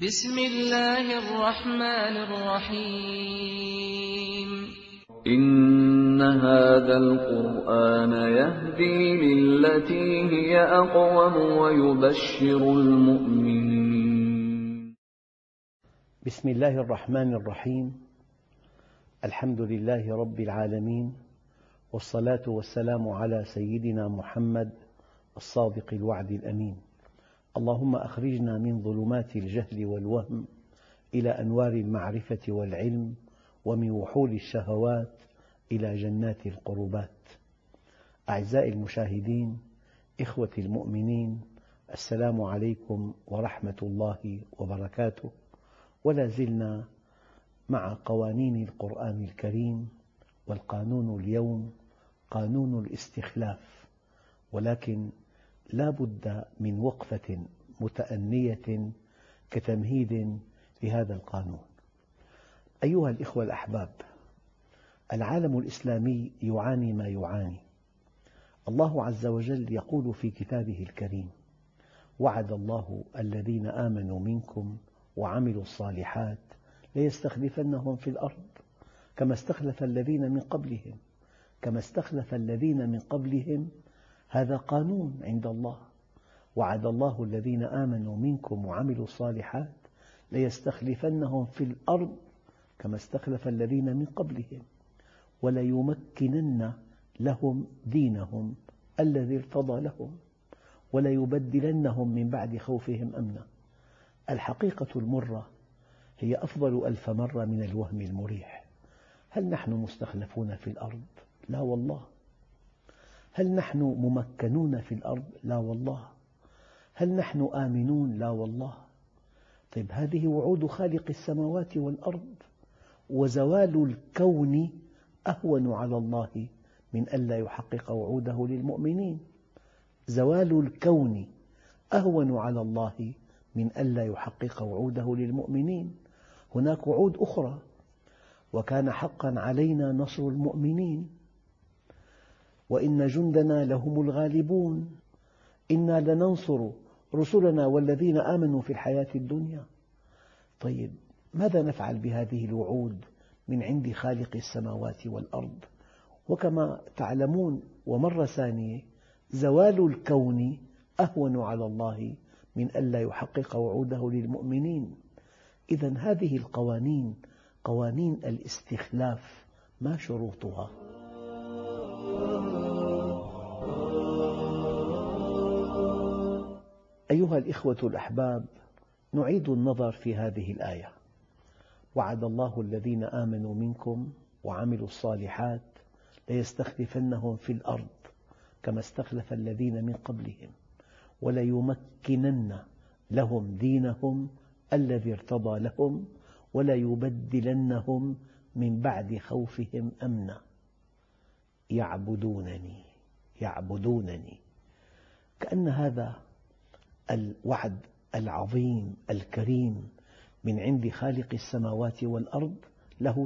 بسم الله الرحمن الرحيم إن هذا القرآن يهدي للتي هي أقوم ويبشر المؤمنين. بسم الله الرحمن الرحيم. الحمد لله رب العالمين، والصلاة والسلام على سيدنا محمد الصادق الوعد الأمين. اللهم أخرجنا من ظلمات الجهل والوهم إلى أنوار المعرفة والعلم، ومن وحول الشهوات إلى جنات القربات. أعزائي المشاهدين، إخوتي المؤمنين، السلام عليكم ورحمة الله وبركاته. ولا زلنا مع قوانين القرآن الكريم، والقانون اليوم قانون الاستخلاف، ولكن لا بد من وقفة متأنية كتمهيد لهذا القانون. أيها الإخوة الأحباب، العالم الإسلامي يعاني ما يعاني. الله عز وجل يقول في كتابه الكريم: وعد الله الذين آمنوا منكم وعملوا الصالحات ليستخلفنهم في الأرض كما استخلف الذين من قبلهم. هذا قانون عند الله. وعد الله الذين آمنوا منكم وعملوا الصالحات ليستخلفنهم في الأرض كما استخلف الذين من قبلهم وليمكنن لهم دينهم الذي ارتضى لهم وليبدلنهم من بعد خوفهم أمنا. الحقيقة المرة هي أفضل 1000 مرة من الوهم المريح. هل نحن مستخلفون في الأرض؟ لا والله. هل نحن ممكنون في الأرض؟ لا والله. هل نحن آمنون؟ لا والله. طيب، هذه وعود خالق السماوات والأرض، وزوال الكون أهون على الله من ألا يحقق وعوده للمؤمنين. زوال الكون أهون على الله من ألا يحقق وعوده للمؤمنين. هناك وعود أخرى: وكان حقا علينا نصر المؤمنين، وإن جندنا لهم الغالبون، إنا لننصر رسلنا والذين آمنوا في الحياة الدنيا. طيب، ماذا نفعل بهذه الوعود من عند خالق السماوات والأرض؟ وكما تعلمون ومرة ثانية، زوال الكون أهون على الله من ألا يحقق وعوده للمؤمنين. إذن هذه القوانين قوانين الاستخلاف، ما شروطها؟ أيها الإخوة الأحباب، نعيد النظر في هذه الآية: وعد الله الذين آمنوا منكم وعملوا الصالحات ليستخلفنهم في الأرض كما استخلف الذين من قبلهم وليمكنن لهم دينهم الذي ارتضى لهم وليبدلنهم من بعد خوفهم أمنا. يعبدونني. كأن هذا الوعد العظيم الكريم من عند خالق السماوات والأرض له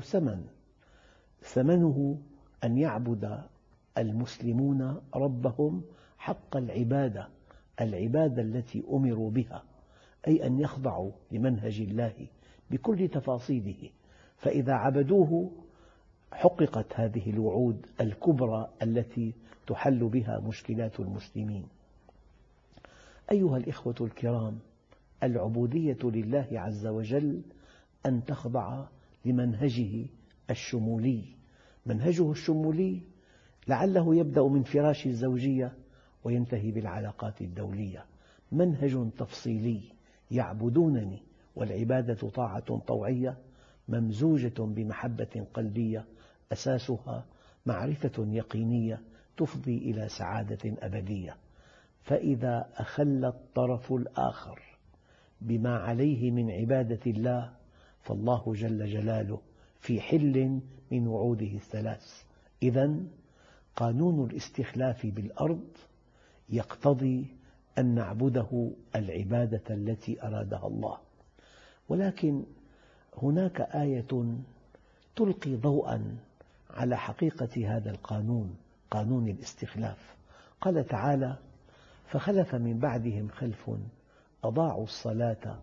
ثمنه أن يعبد المسلمون ربهم حق العبادة التي أمروا بها، أي أن يخضعوا لمنهج الله بكل تفاصيله. فإذا عبدوه حققت هذه الوعود الكبرى التي تحل بها مشكلات المسلمين. أيها الإخوة الكرام، العبودية لله عز وجل أن تخضع لمنهجه الشمولي. منهجه الشمولي لعله يبدأ من فراش الزوجية وينتهي بالعلاقات الدولية. منهج تفصيلي: يعبدونني، والعبادة طاعة طوعية ممزوجة بمحبة قلبية أساسها معرفة يقينية تفضي إلى سعادة أبدية. فإذا أخل الطرف الآخر بما عليه من عبادة الله، فالله جل جلاله في حل من وعوده الثلاث. إذن قانون الاستخلاف بالأرض يقتضي أن نعبده العبادة التي أرادها الله. ولكن هناك آية تلقي ضوءا على حقيقة هذا القانون، قانون الاستخلاف. قال تعالى: فخلف من بعدهم خلف أضاعوا الصلاة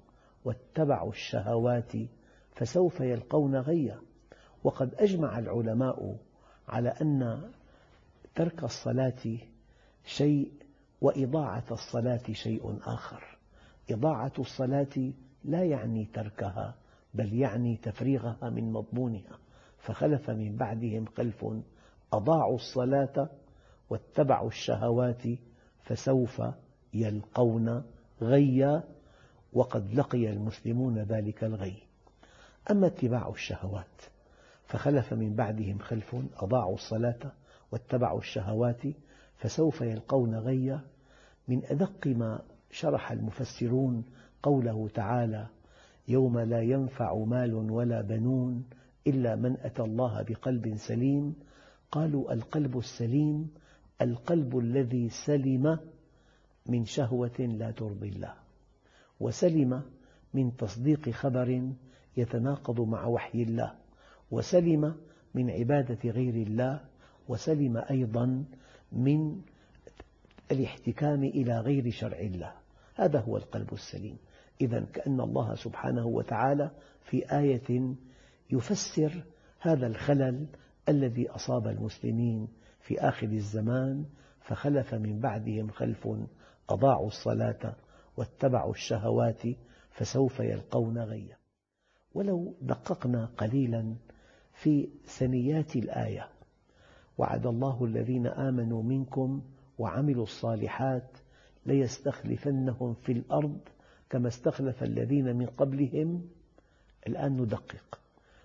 واتبعوا الشهوات فسوف يلقون غيا. وقد أجمع العلماء على أن ترك الصلاة شيء وإضاعة الصلاة شيء آخر. إضاعة الصلاة لا يعني تركها، بل يعني تفريغها من مضمونها. فخلف من بعدهم خلف أضاعوا الصلاة واتبعوا الشهوات فسوف يلقون غيا، وقد لقي المسلمون ذلك الغي. أما اتباع الشهوات فخلف من بعدهم خلف أضاعوا الصلاة واتبعوا الشهوات فسوف يلقون غيا. من أدق ما شرح المفسرون قوله تعالى: يوم لا ينفع مال ولا بنون إلا من أتى الله بقلب سليم. قالوا: القلب السليم القلب الذي سلم من شهوة لا ترضي الله، وسلم من تصديق خبر يتناقض مع وحي الله، وسلم من عبادة غير الله، وسلم أيضا من الاحتكام إلى غير شرع الله. هذا هو القلب السليم. إذن كأن الله سبحانه وتعالى في آية يفسر هذا الخلل الذي أصاب المسلمين في آخر الزمان: فخلف من بعدهم خلف أضاعوا الصلاة واتبعوا الشهوات فسوف يلقون غيا. ولو دققنا قليلا في ثنيات الآية: وعد الله الذين آمنوا منكم وعملوا الصالحات ليستخلفنهم في الأرض كما استخلف الذين من قبلهم. الآن ندقق: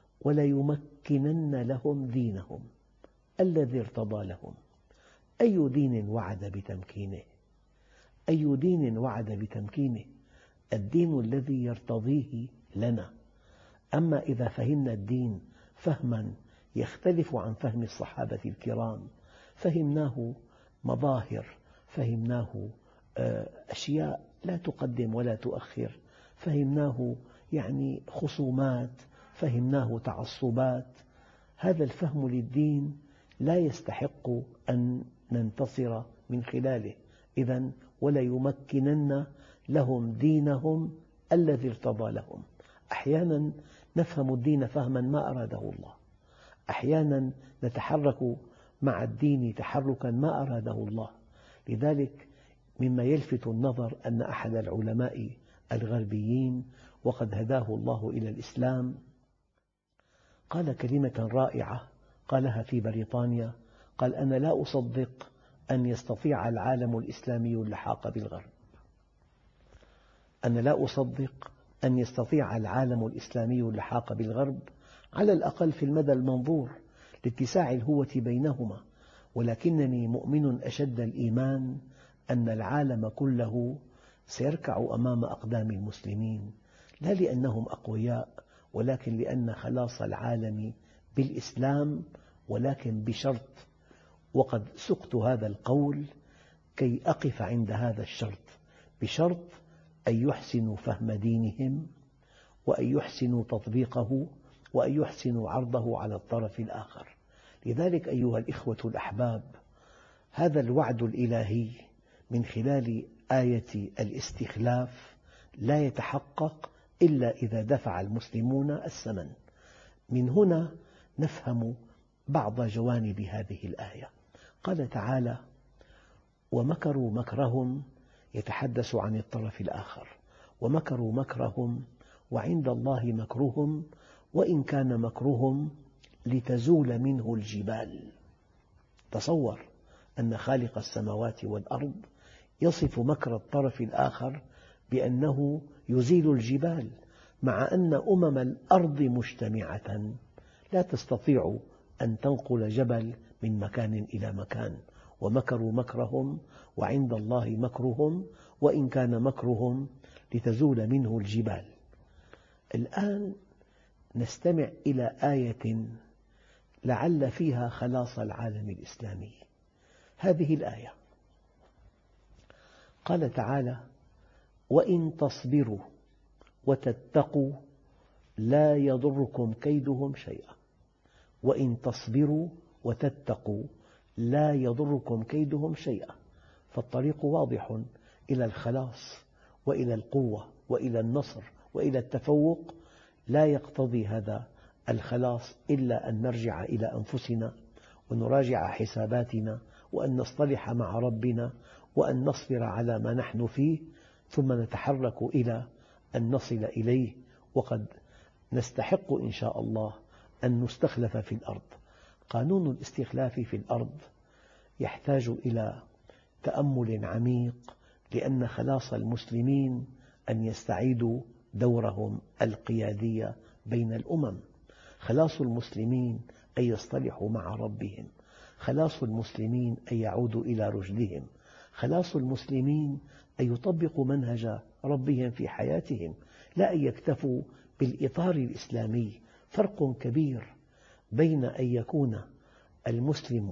وليمكنن لهم دينهم الذي ارتضى لهم. أي دين وعد بتمكينه؟ أي دين وعد بتمكينه؟ الدين الذي يرتضيه لنا. أما إذا فهمنا الدين فهما يختلف عن فهم الصحابة الكرام، فهمناه مظاهر، فهمناه أشياء لا تقدم ولا تؤخر، فهمناه يعني خصومات، فهمناه تعصبات. هذا الفهم للدين لا يستحق أن ننتصر من خلاله. إذن وليمكنن لهم دينهم الذي ارتضى لهم. أحيانا نفهم الدين فهما ما أراده الله، أحيانا نتحرك مع الدين تحركا ما أراده الله. لذلك مما يلفت النظر أن أحد العلماء الغربيين، وقد هداه الله إلى الإسلام، قال كلمة رائعة قالها في بريطانيا: قال: أنا لا أصدق أن يستطيع العالم الإسلامي اللحاق بالغرب. أنا لا أصدق أن يستطيع العالم الإسلامي اللحاق بالغرب، على الأقل في المدى المنظور لاتساع الهوة بينهما. ولكنني مؤمن أشد الإيمان أن العالم كله سيركع أمام أقدام المسلمين، لا لأنهم أقوياء، ولكن لأن خلاص العالم بالإسلام، ولكن بشرط. وقد سقت هذا القول كي أقف عند هذا الشرط، بشرط أن يحسنوا فهم دينهم، وأن يحسنوا تطبيقه، وأن يحسنوا عرضه على الطرف الآخر. لذلك أيها الإخوة الأحباب، هذا الوعد الإلهي من خلال آية الاستخلاف لا يتحقق إلا إذا دفع المسلمون الثمن. من هنا نفهم بعض جوانب هذه الآية. قال تعالى: ومكروا مكرهم، يتحدث عن الطرف الآخر. ومكروا مكرهم وعند الله مكرهم وإن كان مكرهم لتزول منه الجبال. تصور أن خالق السماوات والأرض يصف مكر الطرف الآخر بأنه يزيل الجبال، مع أن الأرض مجتمعة لا تستطيع أن تنقل جبل من مكان إلى مكان. ومكروا مكرهم وعند الله مكرهم وإن كان مكرهم لتزول منه الجبال. الآن نستمع إلى آية لعل فيها خلاص العالم الإسلامي. هذه الآية قال تعالى: وإن تصبروا وتتقوا لا يضركم كيدهم شيئا. وإن تصبروا وتتقوا لا يضركم كيدهم شيئا. فالطريق واضح إلى الخلاص وإلى القوة وإلى النصر وإلى التفوق، لا يقتضي هذا الخلاص إلا أن نرجع إلى أنفسنا ونراجع حساباتنا، وأن نصطلح مع ربنا، وأن نصبر على ما نحن فيه، ثم نتحرك إلى أن نصل إليه. وقد نستحق إن شاء الله أن نستخلف في الأرض. قانون الاستخلاف في الأرض يحتاج إلى تأمل عميق، لأن خلاص المسلمين أن يستعيدوا دورهم القيادي بين الأمم. خلاص المسلمين أن يصطلحوا مع ربهم، خلاص المسلمين أن يعودوا إلى رشدهم، خلاص المسلمين أن يطبقوا منهج ربهم في حياتهم، لا أن يكتفوا بالإطار الإسلامي. فرق كبير بين أن يكون المسلم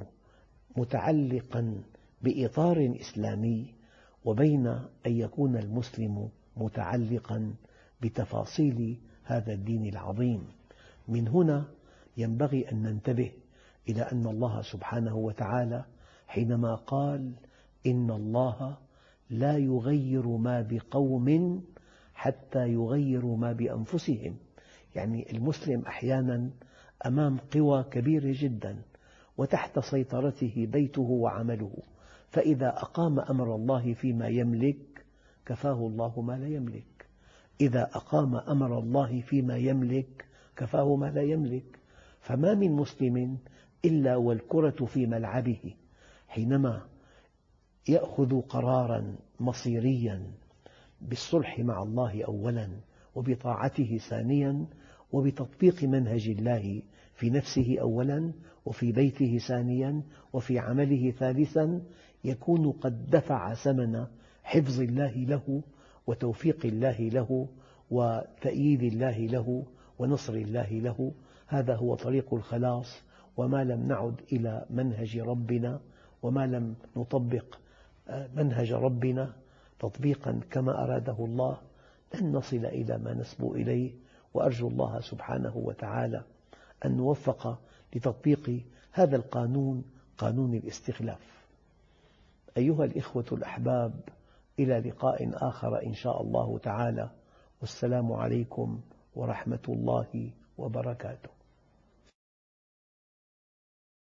متعلقا بإطار إسلامي وبين أن يكون المسلم متعلقا بتفاصيل هذا الدين العظيم. من هنا ينبغي أن ننتبه إلى أن الله سبحانه وتعالى حينما قال إن الله لا يغير ما بقوم حتى يغيروا ما بأنفسهم، يعني المسلم أحيانا أمام قوى كبيرة جدا وتحت سيطرته بيته وعمله، فإذا أقام أمر الله فيما يملك كفاه الله ما لا يملك، إذا أقام أمر الله فيما يملك كفاه ما لا يملك. فما من مسلم إلا والكرة في ملعبه حينما يأخذ قراراً مصيرياً بالصلح مع الله أولاً، وبطاعته ثانياً، وبتطبيق منهج الله في نفسه أولاً، وفي بيته ثانياً، وفي عمله ثالثاً، يكون قد دفع ثمن حفظ الله له وتوفيق الله له وتأييد الله له ونصر الله له. هذا هو طريق الخلاص. وما لم نعد إلى منهج ربنا وما لم نطبق منهج ربنا تطبيقا كما أراده الله لن نصل إلى ما نسبو إليه. وأرجو الله سبحانه وتعالى أن نوفق لتطبيق هذا القانون، قانون الاستخلاف. أيها الإخوة الأحباب، إلى لقاء آخر إن شاء الله تعالى، والسلام عليكم ورحمة الله وبركاته.